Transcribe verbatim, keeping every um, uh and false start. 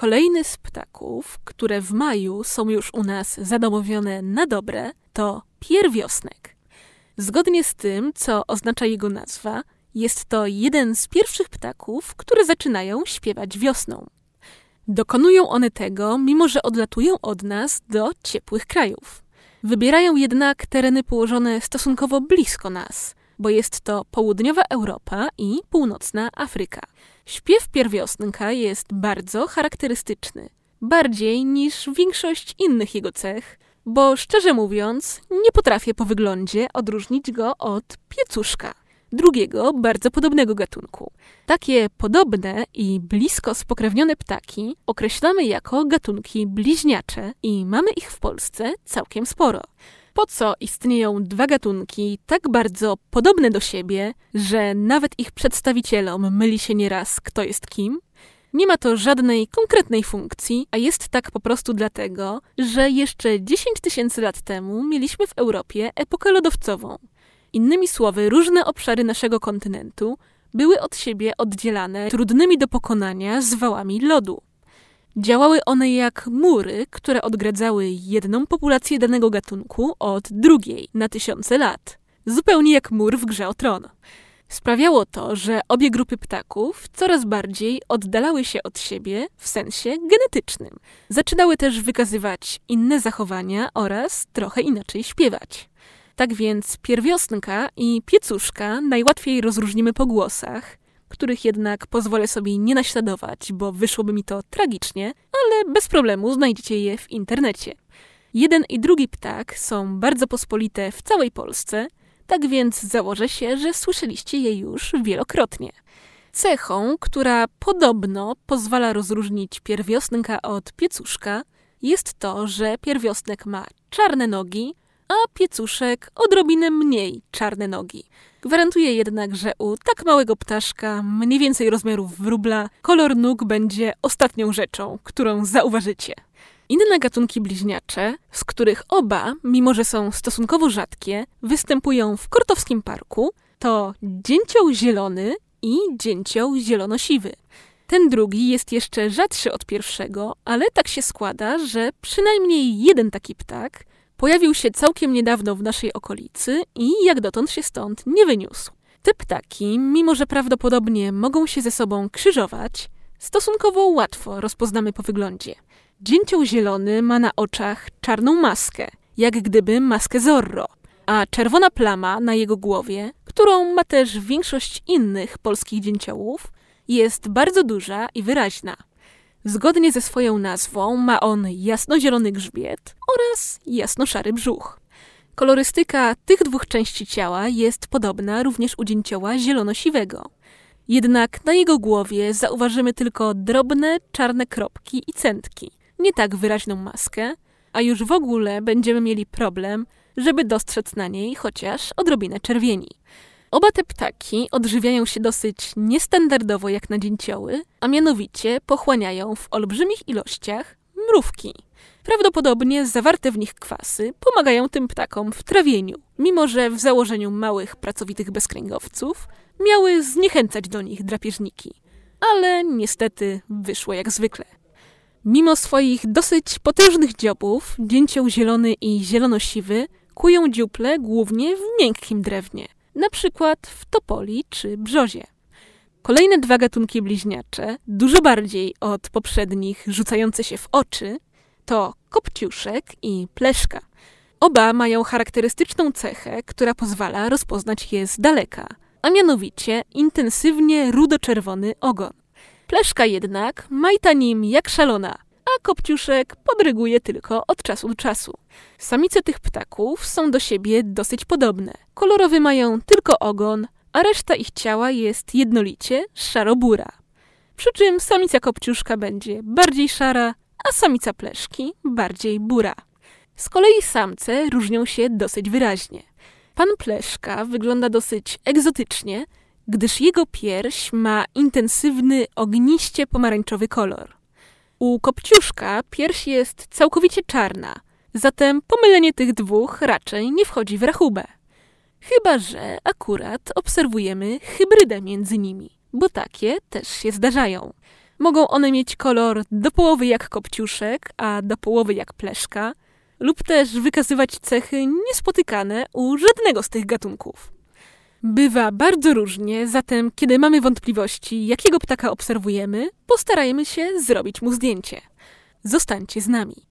Kolejny z ptaków, które w maju są już u nas zadomowione na dobre, to pierwiosnek. Zgodnie z tym, co oznacza jego nazwa, jest to jeden z pierwszych ptaków, które zaczynają śpiewać wiosną. Dokonują one tego, mimo że odlatują od nas do ciepłych krajów. Wybierają jednak tereny położone stosunkowo blisko nas, bo jest to południowa Europa i północna Afryka. Śpiew pierwiosnka jest bardzo charakterystyczny, bardziej niż większość innych jego cech, bo szczerze mówiąc nie potrafię po wyglądzie odróżnić go od piecuszka, drugiego bardzo podobnego gatunku. Takie podobne i blisko spokrewnione ptaki określamy jako gatunki bliźniacze i mamy ich w Polsce całkiem sporo. Po co istnieją dwa gatunki tak bardzo podobne do siebie, że nawet ich przedstawicielom myli się nieraz, kto jest kim? Nie ma to żadnej konkretnej funkcji, a jest tak po prostu dlatego, że jeszcze dziesięć tysięcy lat temu mieliśmy w Europie epokę lodowcową. Innymi słowy, różne obszary naszego kontynentu były od siebie oddzielane trudnymi do pokonania zwałami lodu. Działały one jak mury, które odgradzały jedną populację danego gatunku od drugiej na tysiące lat. Zupełnie jak mur w Grze o Tron. Sprawiało to, że obie grupy ptaków coraz bardziej oddalały się od siebie w sensie genetycznym. Zaczynały też wykazywać inne zachowania oraz trochę inaczej śpiewać. Tak więc pierwiosnka i piecuszka najłatwiej rozróżnimy po głosach, których jednak pozwolę sobie nie naśladować, bo wyszłoby mi to tragicznie, ale bez problemu znajdziecie je w internecie. Jeden i drugi ptak są bardzo pospolite w całej Polsce, tak więc założę się, że słyszeliście je już wielokrotnie. Cechą, która podobno pozwala rozróżnić pierwiosnka od piecuszka, jest to, że pierwiosnek ma czarne nogi, a piecuszek odrobinę mniej czarne nogi. Gwarantuję jednak, że u tak małego ptaszka, mniej więcej rozmiarów wróbla, kolor nóg będzie ostatnią rzeczą, którą zauważycie. Inne gatunki bliźniacze, z których oba, mimo że są stosunkowo rzadkie, występują w Kortowskim Parku, to dzięcioł zielony i dzięcioł zielonosiwy. Ten drugi jest jeszcze rzadszy od pierwszego, ale tak się składa, że przynajmniej jeden taki ptak pojawił się całkiem niedawno w naszej okolicy i jak dotąd się stąd nie wyniósł. Te ptaki, mimo że prawdopodobnie mogą się ze sobą krzyżować, stosunkowo łatwo rozpoznamy po wyglądzie. Dzięcioł zielony ma na oczach czarną maskę, jak gdyby maskę Zorro, a czerwona plama na jego głowie, którą ma też większość innych polskich dzięciołów, jest bardzo duża i wyraźna. Zgodnie ze swoją nazwą ma on jasnozielony grzbiet oraz jasno-szary brzuch. Kolorystyka tych dwóch części ciała jest podobna również u dzięcioła zielonosiwego. Jednak na jego głowie zauważymy tylko drobne czarne kropki i cętki, nie tak wyraźną maskę, a już w ogóle będziemy mieli problem, żeby dostrzec na niej chociaż odrobinę czerwieni. Oba te ptaki odżywiają się dosyć niestandardowo jak na dzięcioły, a mianowicie pochłaniają w olbrzymich ilościach mrówki. Prawdopodobnie zawarte w nich kwasy pomagają tym ptakom w trawieniu, mimo że w założeniu małych, pracowitych bezkręgowców miały zniechęcać do nich drapieżniki. Ale niestety wyszło jak zwykle. Mimo swoich dosyć potężnych dziobów, dzięcioł zielony i zielonosiwy kują dziuple głównie w miękkim drewnie, na przykład w topoli czy brzozie. Kolejne dwa gatunki bliźniacze, dużo bardziej od poprzednich rzucające się w oczy, to kopciuszek i pleszka. Oba mają charakterystyczną cechę, która pozwala rozpoznać je z daleka, a mianowicie intensywnie rudo-czerwony ogon. Pleszka jednak majta nim jak szalona, a kopciuszek podryguje tylko od czasu do czasu. Samice tych ptaków są do siebie dosyć podobne. Kolorowy mają tylko ogon, a reszta ich ciała jest jednolicie szaro-bura. Przy czym samica kopciuszka będzie bardziej szara, a samica pleszki bardziej bura. Z kolei samce różnią się dosyć wyraźnie. Pan pleszka wygląda dosyć egzotycznie, gdyż jego pierś ma intensywny, ogniście pomarańczowy kolor. U kopciuszka pierś jest całkowicie czarna, zatem pomylenie tych dwóch raczej nie wchodzi w rachubę. Chyba że akurat obserwujemy hybrydę między nimi, bo takie też się zdarzają. Mogą one mieć kolor do połowy jak kopciuszek, a do połowy jak pleszka, lub też wykazywać cechy niespotykane u żadnego z tych gatunków. Bywa bardzo różnie, zatem kiedy mamy wątpliwości, jakiego ptaka obserwujemy, postarajmy się zrobić mu zdjęcie. Zostańcie z nami.